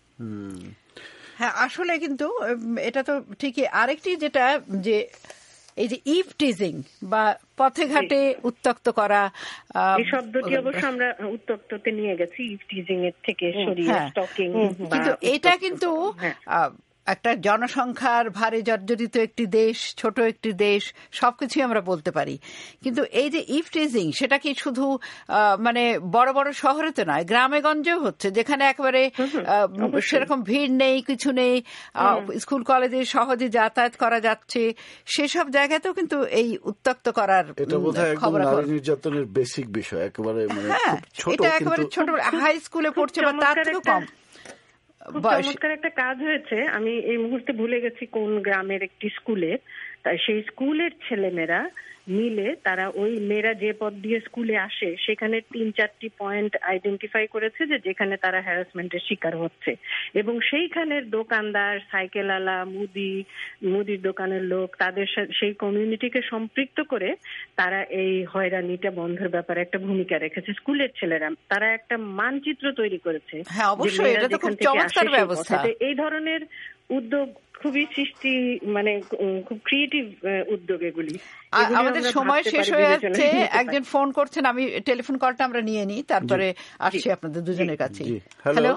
হ্যাঁ, আসলে কিন্তু এটা তো ঠিকই। আরেকটি যেটা, যে এই যে ইভ টিজিং বা পথে ঘাটে উত্ত্যক্ত করা, এই শব্দটি অবশ্য আমরা উত্ত্যক্ততে নিয়ে গেছি, ইভ টিজিং এর থেকে সরিয়ে স্টকিং। কিন্তু এটা কিন্তু একটা জনসংখ্যার ভারে জর্জরিত একটি দেশ, ছোট একটি দেশ, সবকিছুই আমরা বলতে পারি। কিন্তু এই যে ইভ টিজিং, সেটা কি শুধু মানে বড় বড় শহরে তো নয়, গ্রামে গঞ্জেও হচ্ছে, যেখানে একেবারে সেরকম ভিড় নেই, কিছু নেই, স্কুল কলেজে সহজে যাতায়াত করা যাচ্ছে, সেসব জায়গাতেও কিন্তু এই উত্ত্যক্ত করার খবর। নারী নির্যাতনের বেসিক বিষয় একেবারে, এটা একেবারে ছোট, হাই স্কুলে পড়ছে বা তার থেকেও কম। চমৎকার একটা কাজ হয়েছে, আমি এই মুহূর্তে ভুলে গেছি কোন গ্রামের একটি স্কুলে, তাই সেই স্কুলের ছেলেমেয়েরা মিলে, তারা ওই মেয়েরা যে পথ দিয়ে স্কুলে আসে সেখানে 3-4টি পয়েন্ট আইডেন্টিফাই করেছে যে যেখানে তারা হ্যারাসমেন্টের শিকার হচ্ছে, এবং সেইখানের দোকানদার, সাইকেল আলা, মুদির দোকানের লোক, তাদের সেই কমিউনিটিকে সম্পৃক্ত করে তারা এই হয়রানিটা বন্ধের ব্যাপারে একটা ভূমিকা রেখেছে। স্কুলের ছেলেরা তারা একটা মানচিত্র তৈরি করেছে। হ্যাঁ, অবশ্যই, এটা তো খুব চমৎকার ব্যবস্থা। এই ধরনের উদ্যোগ খুবই সৃষ্টি, মানে খুব ক্রিয়েটিভ উদ্যোগ এগুলি। আমাদের সময় শেষ হয়ে যাচ্ছে, একজন ফোন করছেন, আমি টেলিফোন কলটা আমরা নিয়ে নিই, তারপরে আসছি আপনাদের দুজনের কাছে। হ্যালো,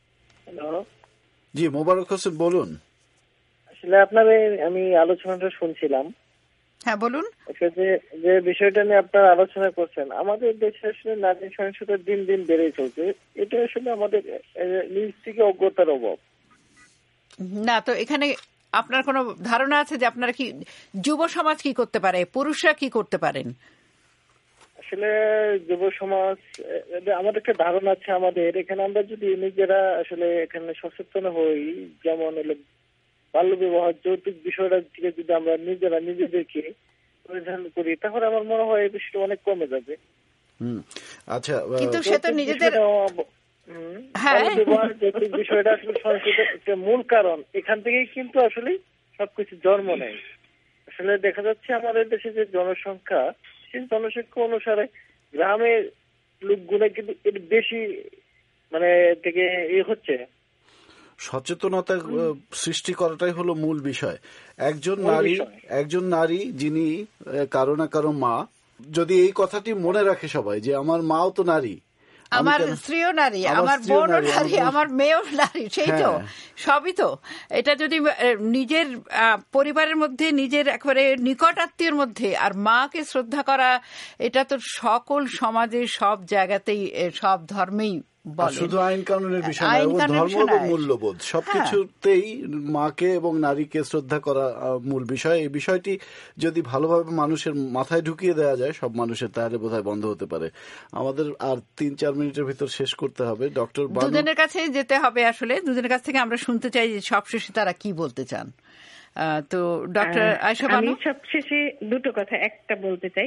জি মোবারক হোসেন, বলুন। আসলে আপনাদের আমি আলোচনাটা শুনছিলাম। হ্যাঁ বলুন। যে বিষয়টা নিয়ে আপনারা আলোচনা করছেন, আমাদের দেশে আসলে নারী সহিংসতা দিন দিন বেড়ে চলছে। এটা আসলে আমাদের নিজ থেকে অজ্ঞতার অভাব না। তো এখানে আপনার কোনো ধারণা আছে যে আপনারা কি, যুব সমাজ কি করতে পারে, পুরুষরা কি করতে পারেন? আসলে যুব সমাজ, আমাদের একটা ধারণা আছে আমাদের এখানে, আমরা যদি নিজেরা আসলে এখানে সচেতন হই, যেমন হলো বাল্য বিবাহ, যৌতুক বিষয়টা থেকে যদি আমরা নিজেদেরকে পরিধান করি, তাহলে আমার মনে হয় এই বিষয়টা অনেক কমে যাবে। আচ্ছা, কিন্তু সে তো নিজেদের বিষয়টা আসলে সংস্কৃতির মূল কারণ, এখান থেকেই কিন্তু আসলে সবকিছু জন্ম নেয়। আসলে দেখা যাচ্ছে আমাদের দেশে যে জনসংখ্যা, সেই জনসংখ্যা অনুসারে গ্রামের লোকগুলো কিন্তু এর বেশি মানে থেকে হচ্ছে। সচেতনতা সৃষ্টি করাটাই হলো মূল বিষয়। একজন নারী যিনি কারো না কারো মা, যদি এই কথাটি মনে রাখে সবাই যে আমার মাও তো নারী, আমার স্ত্রীও নারী, আমার বোনও নারী, আমার মেয়েও নারী, সেই তো সবই তো। এটা যদি নিজের পরিবারের মধ্যে, নিজের একেবারে নিকট আত্মীয়ের মধ্যে আর মাকে শ্রদ্ধা করা, এটা তো সকল সমাজে, সব জায়গাতেই, সব ধর্মেই শুধু আইন কানুনের বিষয় নয়, ধর্ম এবং মূল্যবোধ সবকিছুতেই মাকে এবং নারীকে শ্রদ্ধা করা মূল বিষয়। এই বিষয়টি যদি ভালোভাবে মানুষের মাথায় ঢুকিয়ে দেওয়া যায় সব মানুষের, তাহলে বোধহয় বন্ধ হতে পারে। আমাদের আর 3-4 মিনিটের ভিতর শেষ করতে হবে। ডক্টর দুজনের কাছে যেতে হবে, আসলে দুজনের কাছ থেকে আমরা শুনতে চাই যে সবশেষে তারা কি বলতে চান। তো ডক্টর আয়েশা বানু, আমি সবশেষে দুটো কথা একটা বলতে চাই।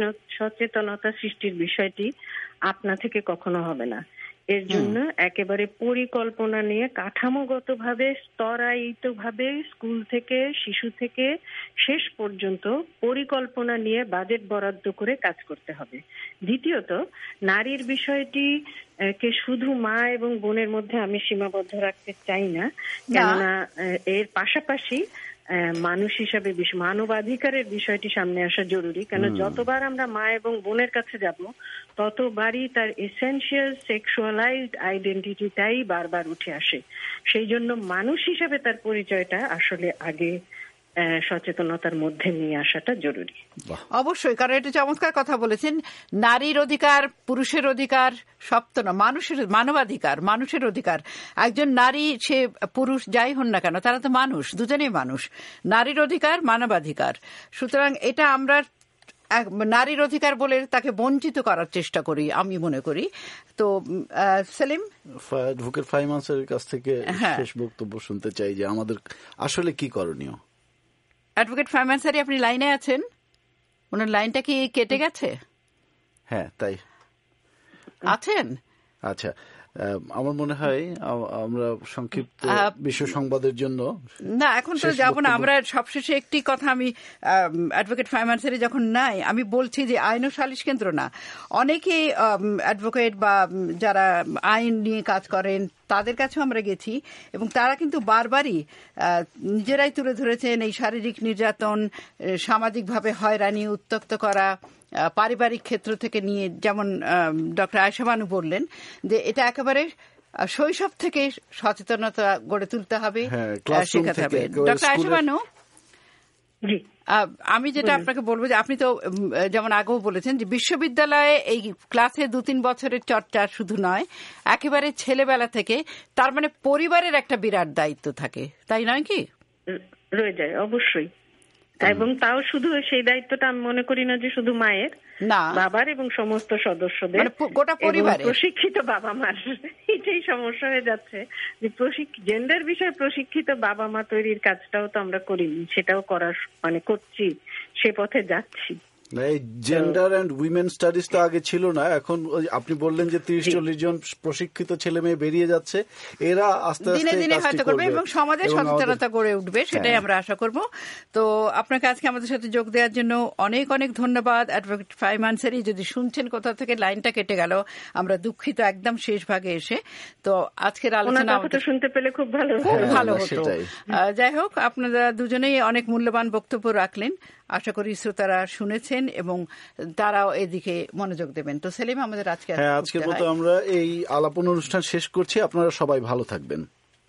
সচেতনতা সৃষ্টির বিষয়টি আপনা থেকে কখনো হবে না। এর জন্য একেবারে পরিকল্পনা নিয়ে কাঠামোগতভাবে স্তরায়িতভাবে স্কুল থেকে শিশু থেকে শেষ পর্যন্ত পরিকল্পনা নিয়ে বাজেট বরাদ্দ করে কাজ করতে হবে। দ্বিতীয়ত, নারীর বিষয়টি কে শুধু মা এবং বোনের মধ্যে আমি সীমাবদ্ধ রাখতে চাই না, কেননা এর পাশাপাশি মানুষ হিসাবে মানবাধিকারের বিষয়টি সামনে আসা জরুরি। কেন যতবার আমরা মা এবং বোনের কাছে যাব ততবারই তার এসেনশিয়াল সেক্সুয়ালাইজড আইডেন্টিটিটাই বারবার উঠে আসে। সেই জন্য মানুষ হিসাবে তার পরিচয়টা আসলে আগে সচেতনতার মধ্যে নিয়ে আসাটা জরুরি। অবশ্যই, কারণ এটা চমৎকার কথা বলেছেন। নারীর অধিকার, পুরুষের অধিকার সব তো না, মানুষের মানবাধিকার, মানুষের অধিকার। একজন নারী, সে পুরুষ যাই হন না কেন, তারা তো মানুষ, দুজনেই মানুষ। নারীর অধিকার, মানবাধিকার। সুতরাং এটা আমরা নারীর অধিকার বলে তাকে বঞ্চিত করার চেষ্টা করি, আমি মনে করি। তো সেলিম, অ্যাডভোকেট ফাহিম আনসারীর কাছ থেকে শেষ বক্তব্য শুনতে চাই যে আমাদের আসলে কি করণীয়। অ্যাডভোকেট ফাহিম আনসারী, আপনি লাইনে আছেন? ওনার লাইনটা কি কেটে গেছে? হ্যাঁ, তাই আছেন? আচ্ছা, আমার মনে হয় আমরা সংক্ষিপ্ত বিশ্ব সংবাদের জন্য না, এখন তো যাব না। আমরা সবশেষে একটি কথা, আমি অ্যাডভোকেট ফাহিম আনসারী যখন নাই, আমি বলছি যে আইন ও সালিশ কেন্দ্র না, অনেকেই অ্যাডভোকেট বা যারা আইন নিয়ে কাজ করেন তাদের কাছেও আমরা গেছি, এবং তারা কিন্তু বারবারই নিজেরাই তুলে ধরেছেন এই শারীরিক নির্যাতন, সামাজিকভাবে হয়রানি, উত্ত্যক্ত করা, পারিবারিক ক্ষেত্র থেকে নিয়ে, যেমন ডক্টর আয়েশা বানু বললেন যে এটা একেবারে শৈশব থেকে সচেতনতা গড়ে তুলতে হবে, শেখাতে হবে। ডক্টর আয়েশা বানু, আমি যেটা আপনাকে বলবো যে আপনি তো যেমন আগেও বলেছেন যে বিশ্ববিদ্যালয়ে এই ক্লাসে 2-3 বছরের চর্চা শুধু নয়, একেবারে ছেলেবেলা থেকে, তার মানে পরিবারের একটা বিরাট দায়িত্ব থাকে, তাই নয় কি? রয়ে যায় অবশ্যই। এবং তাও শুধু সেই দায়িত্বটা আমি মনে করি না যে শুধু মায়ের, না, বাবার এবং সমস্ত সদস্যদের, গোটা পরিবার, প্রশিক্ষিত বাবা মার। এটাই সমস্যা হয়ে যাচ্ছে যে জেন্ডার বিষয়ে প্রশিক্ষিত বাবা মা তৈরির কাজটাও তো আমরা করিনি, সেটাও করার করছি, সে পথে যাচ্ছি। এই জেন্ডার এন্ড উইমেন স্টাডিজ তো আগে ছিল না, এখন আপনি বললেন যে 30-40 জন প্রশিক্ষিত ছেলে মেয়ে বেরিয়ে যাচ্ছে, এরা আস্তে আস্তে দিনে দিনে হয়তো করবে এবং সমাজে সচেতনতা গড়ে উঠবে, সেটাই আমরা আশা করব। তো আপনাকে আজকে আমাদের সাথে যোগ দেওয়ার জন্য অনেক অনেক ধন্যবাদ অ্যাডভোকেট ফাহিম আনসারী। যদি শুনছেন কোথা থেকে লাইনটা কেটে গেল, আমরা দুঃখিত, একদম শেষ ভাগে এসে। তো আজকের আলোচনা শুনতে পেলে খুব ভালো হতো। যাই হোক, আপনারা দুজনেই অনেক মূল্যবান বক্তব্য রাখলেন, আশা করি শ্রোতারা শুনেছেন এবং তারাও এদিকে মনোযোগ দেবেন। তো সেলিম, আমাদের আজকের মতো আমরা এই আলাপন অনুষ্ঠান শেষ করছি। আপনারা সবাই ভালো থাকবেন।